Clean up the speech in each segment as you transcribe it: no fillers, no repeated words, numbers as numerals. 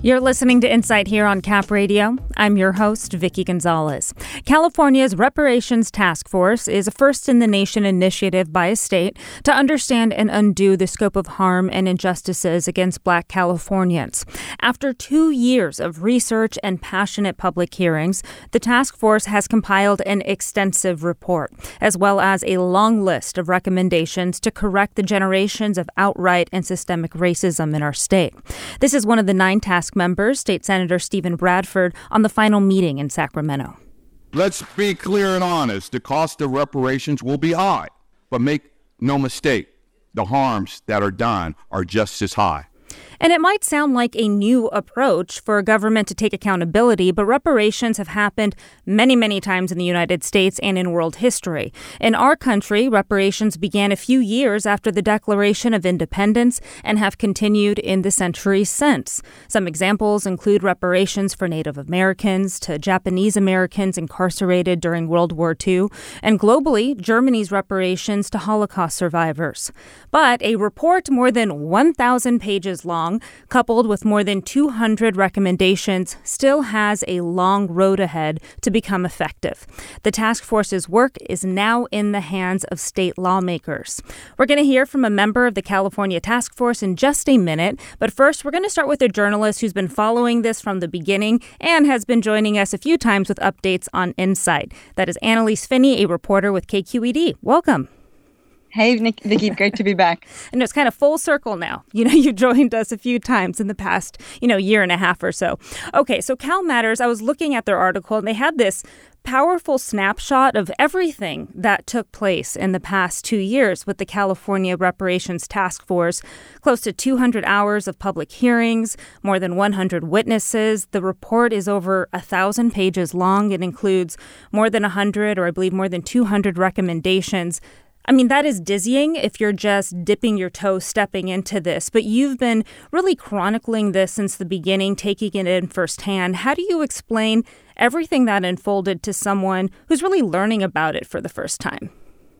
You're listening to Insight here on Cap Radio. I'm your host, Vicky Gonzalez. California's Reparations Task Force is a first-in-the-nation initiative by a state to understand and undo the scope of harm and injustices against Black Californians. After 2 years of research and passionate public hearings, the task force has compiled an extensive report, as well as a long list of recommendations to correct the generations of outright and systemic racism in our state. This is one of the 9 task members, State Senator Steven Bradford, on the final meeting in Sacramento. Let's be clear and honest. The cost of reparations will be high, but make no mistake, the harms that are done are just as high. And it might sound like a new approach for a government to take accountability, but reparations have happened many, many times in the United States and in world history. In our country, reparations began a few years after the Declaration of Independence and have continued in the centuries since. Some examples include reparations for Native Americans to Japanese Americans incarcerated during World War II, and globally, Germany's reparations to Holocaust survivors. But a report more than 1,000 pages long, coupled with more than 200 recommendations, still has a long road ahead to become effective. The task force's work is now in the hands of state lawmakers. We're going to hear from a member of the California task force in just a minute, but first we're going to start with a journalist who's been following this from the beginning and has been joining us a few times with updates on Insight. That is Annalise Finney, a reporter with KQED. Welcome. Hey, Vicky, great to be back. And it's kind of full circle now. You joined us a few times in the past, year and a half or so. Okay, so Cal Matters, I was looking at their article, and they had this powerful snapshot of everything that took place in the past 2 years with the California Reparations Task Force. Close to 200 hours of public hearings, more than 100 witnesses. The report is over 1,000 pages long. It includes more than 100, or I believe more than 200 recommendations. I mean, that is dizzying if you're just dipping your toe, stepping into this. But you've been really chronicling this since the beginning, taking it in firsthand. How do you explain everything that unfolded to someone who's really learning about it for the first time?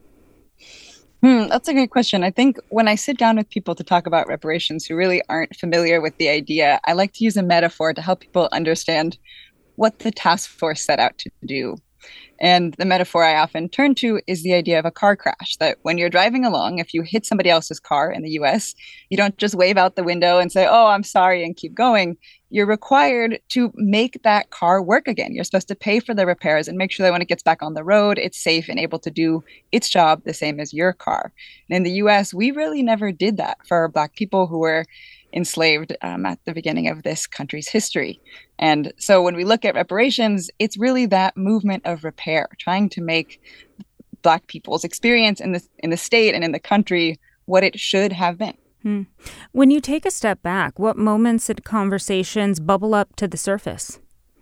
That's a great question. I think when I sit down with people to talk about reparations who really aren't familiar with the idea, I like to use a metaphor to help people understand what the task force set out to do. And the metaphor I often turn to is the idea of a car crash, that when you're driving along, if you hit somebody else's car in the US, you don't just wave out the window and say, "Oh, I'm sorry," and keep going. You're required to make that car work again. You're supposed to pay for the repairs and make sure that when it gets back on the road, it's safe and able to do its job the same as your car. And in the US, we really never did that for Black people who were enslaved at the beginning of this country's history. And so when we look at reparations, it's really that movement of repair, trying to make Black people's experience in the state and in the country what it should have been. When you take a step back, what moments and conversations bubble up to the surface?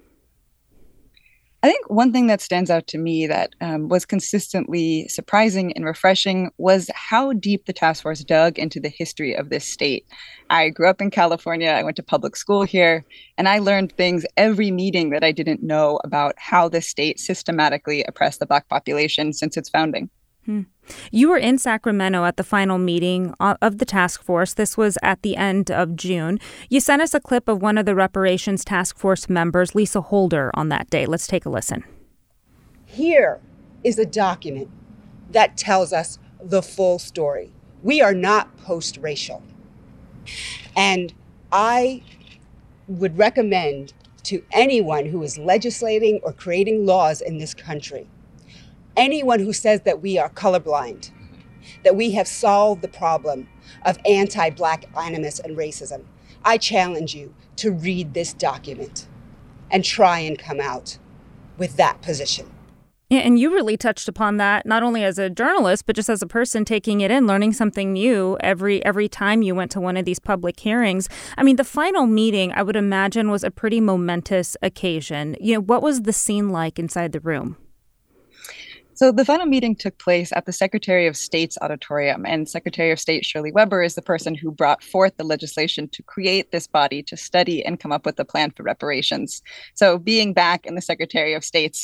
I think one thing that stands out to me that was consistently surprising and refreshing was how deep the task force dug into the history of this state. I grew up in California. I went to public school here, and I learned things every meeting that I didn't know about how the state systematically oppressed the Black population since its founding. You were in Sacramento at the final meeting of the task force. This was at the end of June. You sent us a clip of one of the reparations task force members, Lisa Holder, on that day. Let's take a listen. Here is a document that tells us the full story. We are not post-racial. And I would recommend to anyone who is legislating or creating laws in this country, anyone who says that we are colorblind, that we have solved the problem of anti-Black animus and racism, I challenge you to read this document and try and come out with that position. Yeah, and you really touched upon that, not only as a journalist, but just as a person taking it in, learning something new every time you went to one of these public hearings. I mean, the final meeting, I would imagine, was a pretty momentous occasion. What was the scene like inside the room? So the final meeting took place at the Secretary of State's auditorium, and Secretary of State Shirley Weber is the person who brought forth the legislation to create this body to study and come up with a plan for reparations. So being back in the Secretary of State's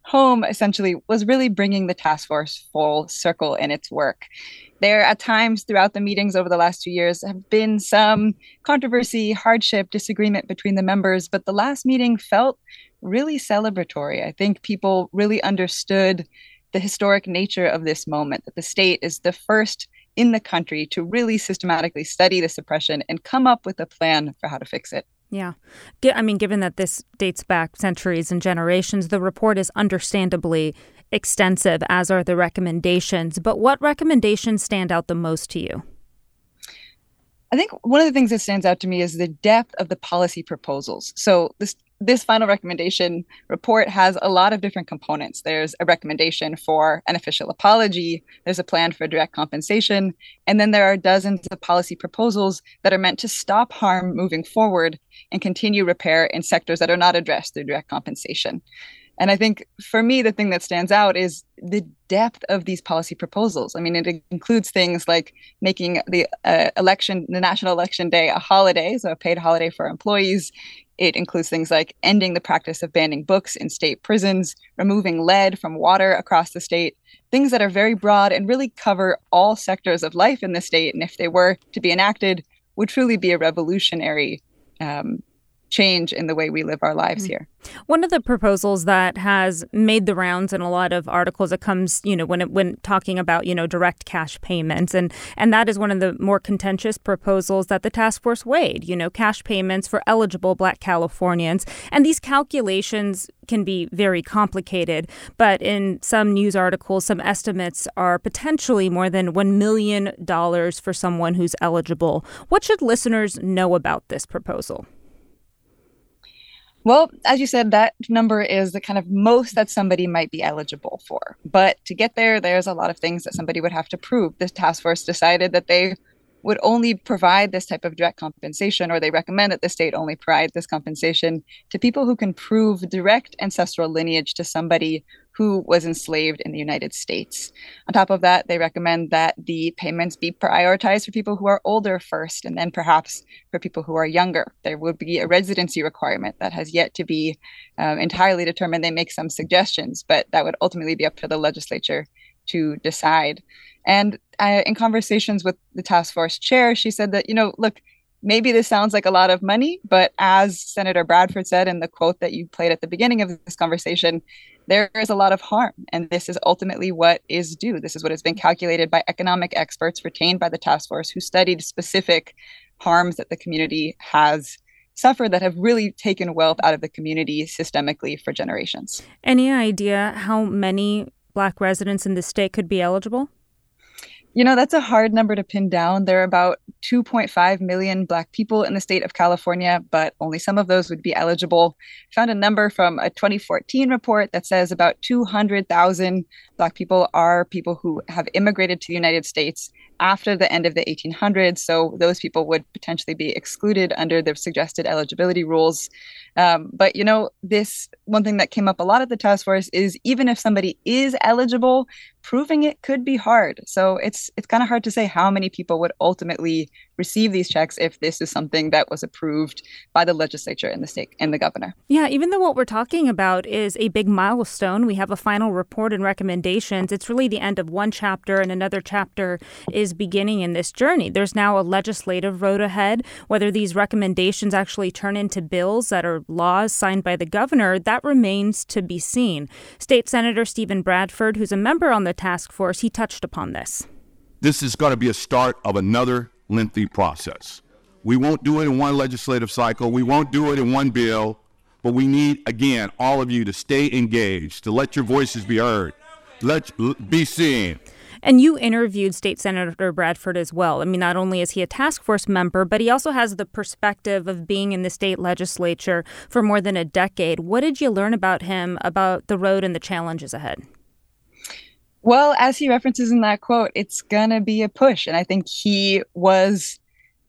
home essentially was really bringing the task force full circle in its work. There, at times throughout the meetings over the last 2 years, have been some controversy, hardship, disagreement between the members, but the last meeting felt really celebratory. I think people really understood the historic nature of this moment, that the state is the first in the country to really systematically study this oppression and come up with a plan for how to fix it. Yeah. I mean, given that this dates back centuries and generations, the report is understandably extensive, as are the recommendations. But what recommendations stand out the most to you? I think one of the things that stands out to me is the depth of the policy proposals. So this final recommendation report has a lot of different components. There's a recommendation for an official apology, there's a plan for direct compensation, and then there are dozens of policy proposals that are meant to stop harm moving forward and continue repair in sectors that are not addressed through direct compensation. And I think for me, the thing that stands out is the depth of these policy proposals. I mean, it includes things like making the National Election Day, a holiday, so a paid holiday for employees. It includes things like ending the practice of banning books in state prisons, removing lead from water across the state, things that are very broad and really cover all sectors of life in the state. And if they were to be enacted, would truly be a revolutionary change in the way we live our lives here. One of the proposals that has made the rounds in a lot of articles, it comes, when talking about, direct cash payments. And that is one of the more contentious proposals that the task force weighed, cash payments for eligible Black Californians. And these calculations can be very complicated. But in some news articles, some estimates are potentially more than $1 million for someone who's eligible. What should listeners know about this proposal? Well, as you said, that number is the kind of most that somebody might be eligible for. But to get there, there's a lot of things that somebody would have to prove. This task force decided that they would only provide this type of direct compensation, or they recommend that the state only provide this compensation to people who can prove direct ancestral lineage to somebody who was enslaved in the United States. On top of that, they recommend that the payments be prioritized for people who are older first, and then perhaps for people who are younger. There would be a residency requirement that has yet to be entirely determined. They make some suggestions, but that would ultimately be up to the legislature to decide. And in conversations with the task force chair, she said that, look, maybe this sounds like a lot of money, but as Senator Bradford said in the quote that you played at the beginning of this conversation, there is a lot of harm. And this is ultimately what is due. This is what has been calculated by economic experts retained by the task force who studied specific harms that the community has suffered that have really taken wealth out of the community systemically for generations. Any idea how many Black residents in the state could be eligible? That's a hard number to pin down. There are about 2.5 million Black people in the state of California, but only some of those would be eligible. Found a number from a 2014 report that says about 200,000 Black people are people who have immigrated to the United States after the end of the 1800s. So those people would potentially be excluded under the suggested eligibility rules. But this one thing that came up a lot at the task force is even if somebody is eligible, proving it could be hard. So it's kind of hard to say how many people would ultimately receive these checks if this is something that was approved by the legislature and the state and the governor. Yeah, even though what we're talking about is a big milestone, we have a final report and recommendations. It's really the end of one chapter and another chapter is beginning in this journey. There's now a legislative road ahead. Whether these recommendations actually turn into bills that are laws signed by the governor, that remains to be seen. State Senator Steven Bradford, who's a member on the task force, he touched upon this. This is going to be a start of another lengthy process. We won't do it in one legislative cycle. We won't do it in one bill. But we need, again, all of you to stay engaged, to let your voices be heard, be seen. And you interviewed State Senator Bradford as well. I mean, not only is he a task force member, but he also has the perspective of being in the state legislature for more than a decade. What did you learn about him, about the road and the challenges ahead? Well, as he references in that quote, it's going to be a push. And I think he was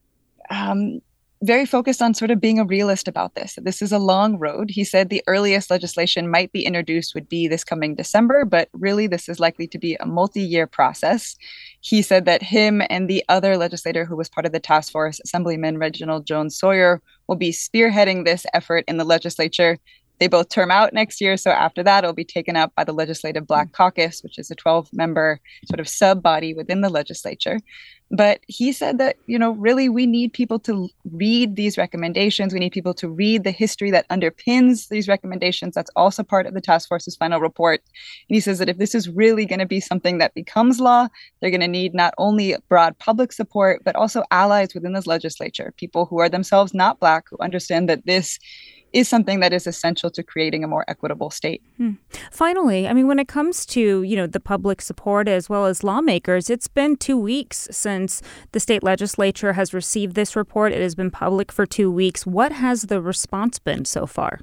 very focused on sort of being a realist about this. This is a long road. He said the earliest legislation might be introduced would be this coming December, but really this is likely to be a multi-year process. He said that him and the other legislator who was part of the task force, Assemblyman Reginald Jones Sawyer, will be spearheading this effort in the legislature. They both term out next year. So after that, it'll be taken up by the Legislative Black Caucus, which is a 12-member sort of sub body within the legislature. But he said that, really we need people to read these recommendations. We need people to read the history that underpins these recommendations. That's also part of the task force's final report. And he says that if this is really going to be something that becomes law, they're going to need not only broad public support, but also allies within this legislature, people who are themselves not Black, who understand that this is something that is essential to creating a more equitable state. Finally, when it comes to, the public support as well as lawmakers, it's been 2 weeks since the state legislature has received this report. It has been public for 2 weeks. What has the response been so far?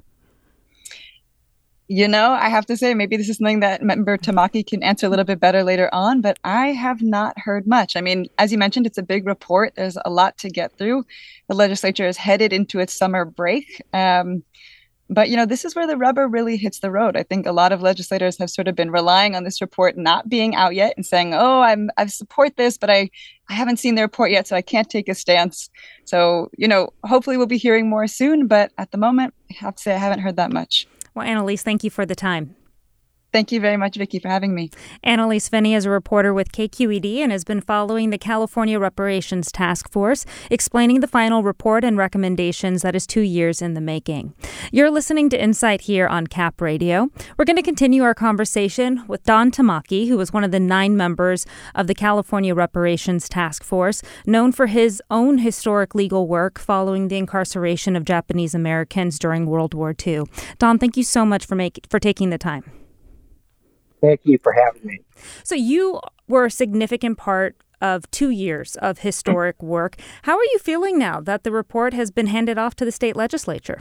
I have to say, maybe this is something that Member Tamaki can answer a little bit better later on, but I have not heard much. As you mentioned, it's a big report. There's a lot to get through. The legislature is headed into its summer break. But this is where the rubber really hits the road. I think a lot of legislators have sort of been relying on this report not being out yet and saying, I support this, but I haven't seen the report yet, so I can't take a stance. So, hopefully we'll be hearing more soon. But at the moment, I have to say I haven't heard that much. Well, Annalise, thank you for the time. Thank you very much, Vicki, for having me. Annalise Finney is a reporter with KQED and has been following the California Reparations Task Force, explaining the final report and recommendations that is 2 years in the making. You're listening to Insight here on Cap Radio. We're going to continue our conversation with Don Tamaki, who was one of the 9 members of the California Reparations Task Force, known for his own historic legal work following the incarceration of Japanese Americans during World War II. Don, thank you so much for taking the time. Thank you for having me. So you were a significant part of 2 years of historic work. How are you feeling now that the report has been handed off to the state legislature?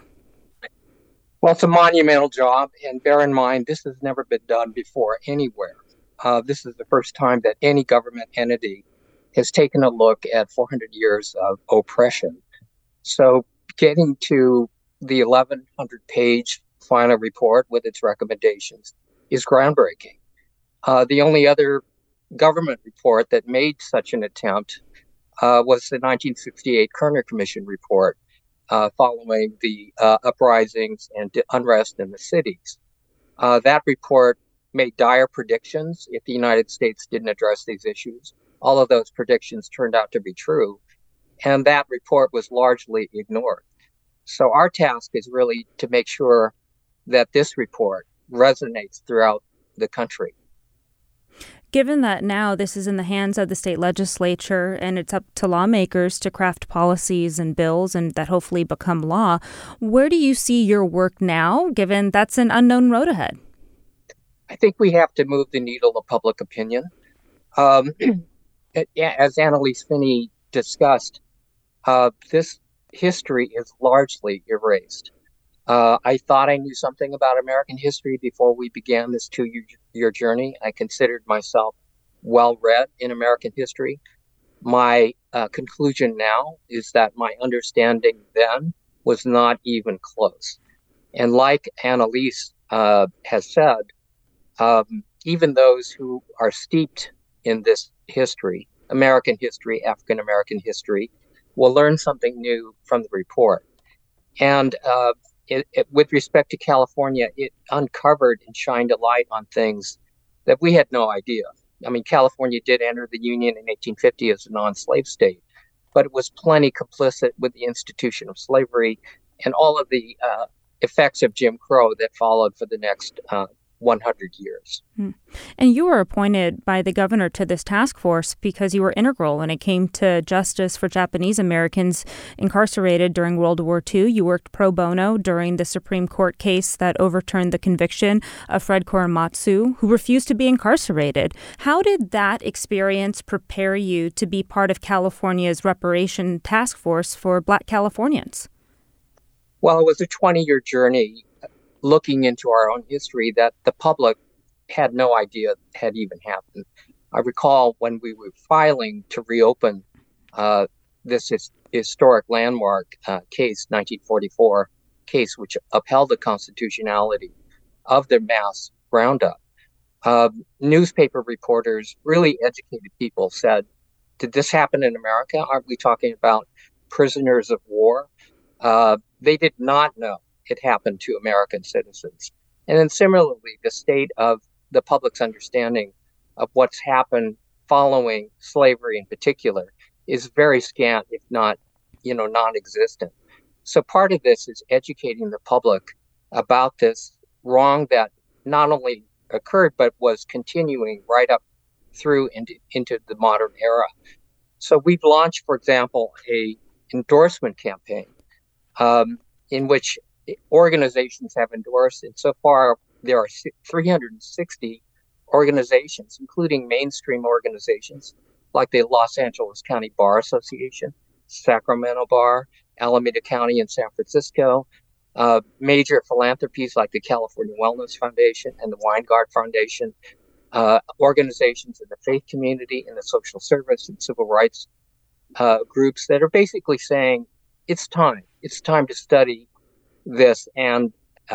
Well, it's a monumental job, and bear in mind, this has never been done before anywhere. This is the first time that any government entity has taken a look at 400 years of oppression. So getting to the 1,100-page final report with its recommendations is groundbreaking. The only other government report that made such an attempt was the 1968 Kerner Commission report following the uprisings and unrest in the cities. That report made dire predictions if the United States didn't address these issues. All of those predictions turned out to be true, and that report was largely ignored. So our task is really to make sure that this report resonates throughout the country. Given that now this is in the hands of the state legislature and it's up to lawmakers to craft policies and bills and that hopefully become law, where do you see your work now, given that's an unknown road ahead? I think we have to move the needle of public opinion. As Annalise Finney discussed, this history is largely erased. I thought I knew something about American history before we began this 2-year journey. I considered myself well-read in American history. My conclusion now is that my understanding then was not even close. And like Annalise has said, even those who are steeped in this history, American history, African American history, will learn something new from the report. And with respect to California, it uncovered and shined a light on things that we had no idea. California did enter the Union in 1850 as a non-slave state, but it was plenty complicit with the institution of slavery and all of the effects of Jim Crow that followed for the next 100 years. And you were appointed by the governor to this task force because you were integral when it came to justice for Japanese Americans incarcerated during World War II. You worked pro bono during the Supreme Court case that overturned the conviction of Fred Korematsu, who refused to be incarcerated. How did that experience prepare you to be part of California's reparation task force for Black Californians? Well, it was a 20-year journey looking into our own history that the public had no idea had even happened. I recall when we were filing to reopen this historic landmark case, 1944 case, which upheld the constitutionality of the mass roundup. Newspaper reporters, really educated people, said, did this happen in America? Aren't we talking about prisoners of war? They did not know it happened to American citizens. And then similarly, the state of the public's understanding of what's happened following slavery in particular is very scant, if not, non-existent. So part of this is educating the public about this wrong that not only occurred, but was continuing right up through into the modern era. So we've launched, for example, a endorsement campaign in which organizations have endorsed. And so far, there are 360 organizations, including mainstream organizations like the Los Angeles County Bar Association, Sacramento Bar, Alameda County in San Francisco, major philanthropies like the California Wellness Foundation and the Weingart Foundation, organizations in the faith community and the social service and civil rights groups that are basically saying it's time to study this and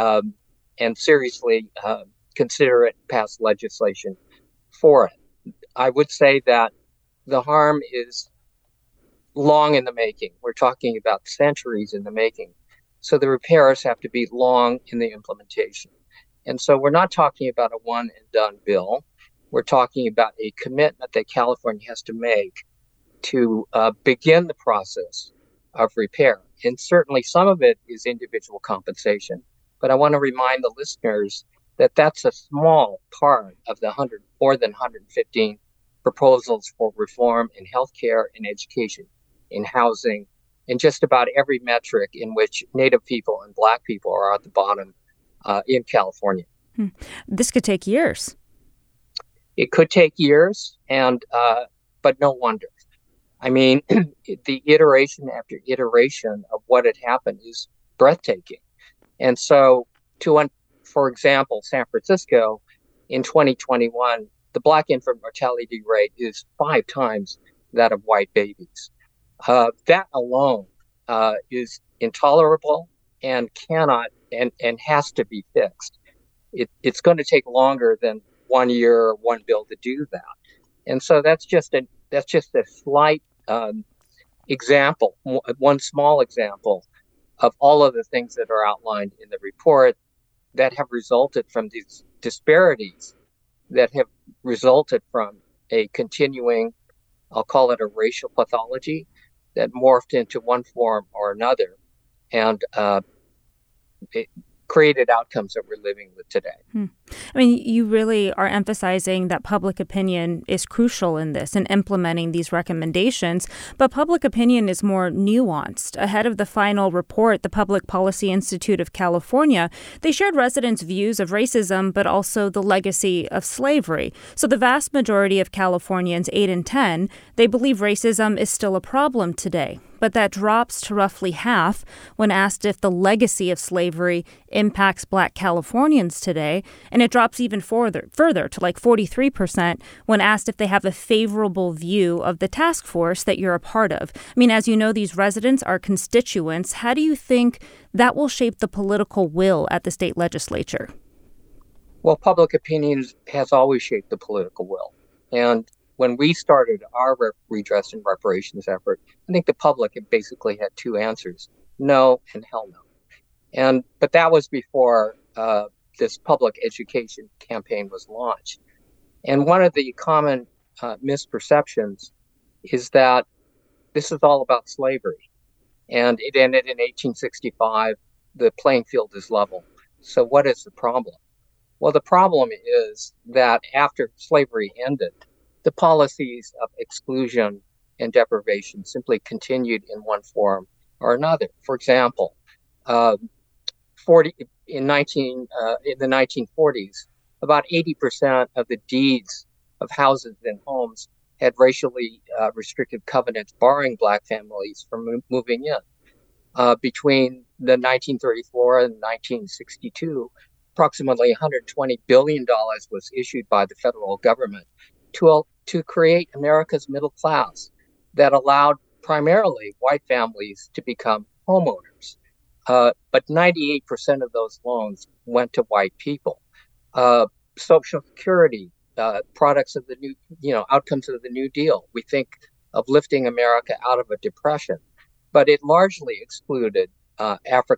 seriously consider it, pass legislation for it. I would say that the harm is long in the making. We're talking about centuries in the making. So the repairs have to be long in the implementation. And so we're not talking about a one and done bill. We're talking about a commitment that California has to make to begin the process of repair. And certainly some of it is individual compensation. But I want to remind the listeners that that's a small part of the more than 115 proposals for reform in healthcare, in education, in housing, in just about every metric in which Native people and Black people are at the bottom in California. This could take years. It could take years, but no wonder. I mean, the iteration after iteration of what had happened is breathtaking. And so, for example, San Francisco in 2021, the Black infant mortality rate is 5 times that of white babies. That alone is intolerable and cannot and has to be fixed. It's going to take longer than 1 year or one bill to do that. And so that's just a slight example, one small example of all of the things that are outlined in the report that have resulted from these disparities that have resulted from a continuing, I'll call it a racial pathology that morphed into one form or another and it created outcomes that we're living with today. I mean, you really are emphasizing that public opinion is crucial in this and implementing these recommendations, but public opinion is more nuanced. Ahead of the final report, the Public Policy Institute of California, they shared residents' views of racism, but also the legacy of slavery. So the vast majority of Californians, 8 in 10, they believe racism is still a problem today. But that drops to roughly half when asked if the legacy of slavery impacts Black Californians today. And it drops even further to like 43% when asked if they have a favorable view of the task force that you're a part of. I mean, as you know, these residents are constituents. How do you think that will shape the political will at the state legislature? Well, public opinion has always shaped the political will. And when we started our redress and reparations effort, I think the public basically had 2 answers: no and hell no. But that was before this public education campaign was launched. And one of the common misperceptions is that this is all about slavery. And it ended in 1865. The playing field is level. So what is the problem? Well, the problem is that after slavery ended, the policies of exclusion and deprivation simply continued in one form or another. For example, in the 1940s, about 80% of the deeds of houses and homes had racially restrictive covenants barring Black families from moving in. Between the 1934 and 1962, approximately $120 billion was issued by the federal government to create America's middle class that allowed primarily white families to become homeowners. But 98% of those loans went to white people. Social Security, products of the new, outcomes of the New Deal. We think of lifting America out of a depression, but it largely excluded African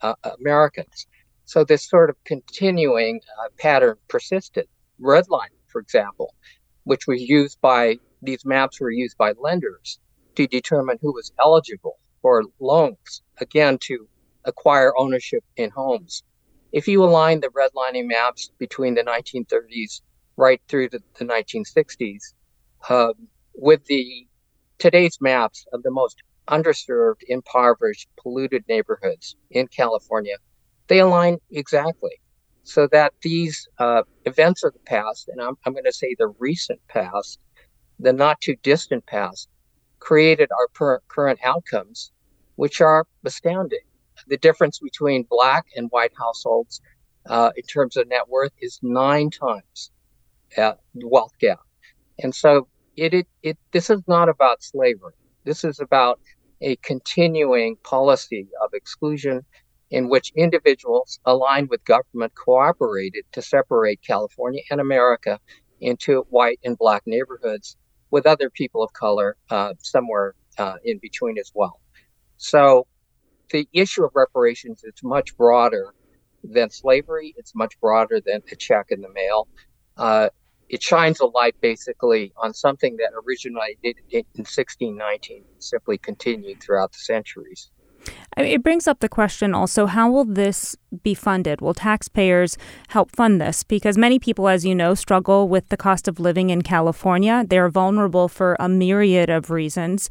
Americans. So this sort of continuing pattern persisted. Redlining, for example, which was used by, these maps were used by lenders to determine who was eligible for loans, again, to acquire ownership in homes. If you align the redlining maps between the 1930s right through to the 1960s with today's maps of the most underserved, impoverished, polluted neighborhoods in California, they align exactly. So that these events of the past, and I'm going to say the recent past, the not too distant past, created our current outcomes, which are astounding. The difference between Black and white households in terms of net worth is 9 times the wealth gap. And so this is not about slavery. This is about a continuing policy of exclusion in which individuals aligned with government cooperated to separate California and America into white and Black neighborhoods with other people of color somewhere in between as well. So the issue of reparations is much broader than slavery. It's much broader than a check in the mail. It shines a light basically on something that originated in 1619 and simply continued throughout the centuries. It brings up the question also, how will this be funded? Will taxpayers help fund this? Because many people, as you know, struggle with the cost of living in California. They're vulnerable for a myriad of reasons,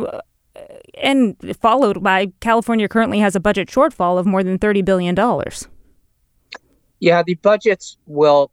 and followed by California currently has a budget shortfall of more than $30 billion. Yeah, the budgets will,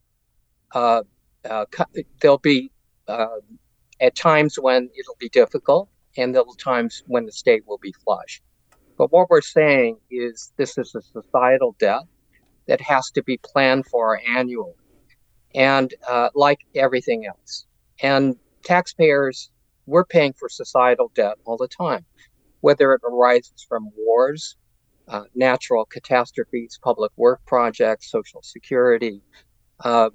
there'll be at times when it'll be difficult, and there'll be times when the state will be flush. But what we're saying is this is a societal debt that has to be planned for annually, and like everything else. And taxpayers, we're paying for societal debt all the time, whether it arises from wars, natural catastrophes, public work projects, Social Security. A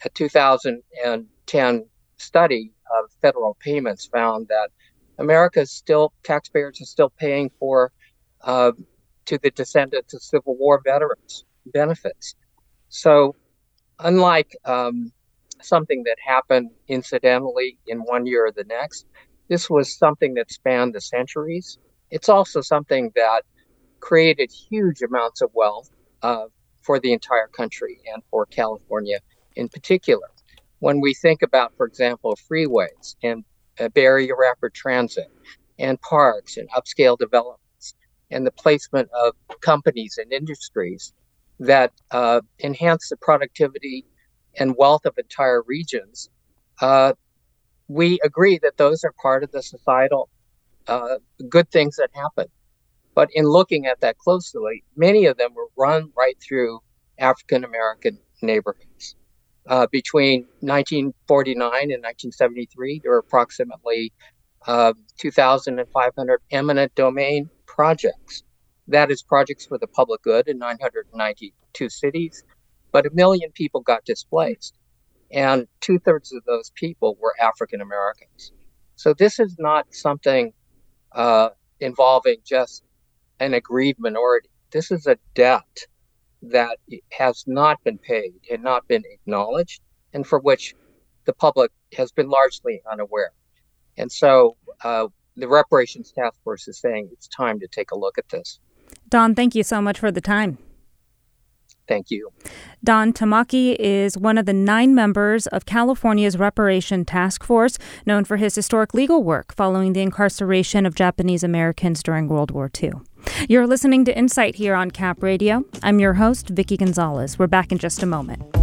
2010 study of federal payments found that taxpayers are still paying for to the descendants of Civil War veterans benefits. So unlike something that happened incidentally in one year or the next, this was something that spanned the centuries. It's also something that created huge amounts of wealth for the entire country and for California in particular. When we think about, for example, freeways and Bay Area rapid transit and parks and upscale developments, and the placement of companies and industries that enhance the productivity and wealth of entire regions, we agree that those are part of the societal good things that happen. But in looking at that closely, many of them were run right through African American neighborhoods. Between 1949 and 1973, there were approximately 2,500 eminent domain projects. That is projects for the public good in 992 cities, but 1 million people got displaced. And 2/3 of those people were African Americans. So this is not something involving just an aggrieved minority. This is a debt that has not been paid and not been acknowledged, and for which the public has been largely unaware. And so the Reparations Task Force is saying it's time to take a look at this. Don, thank you so much for the time. Thank you. Don Tamaki is one of the 9 members of California's Reparation Task Force, known for his historic legal work following the incarceration of Japanese Americans during World War II. You're listening to Insight here on Cap Radio. I'm your host, Vicki Gonzalez. We're back in just a moment.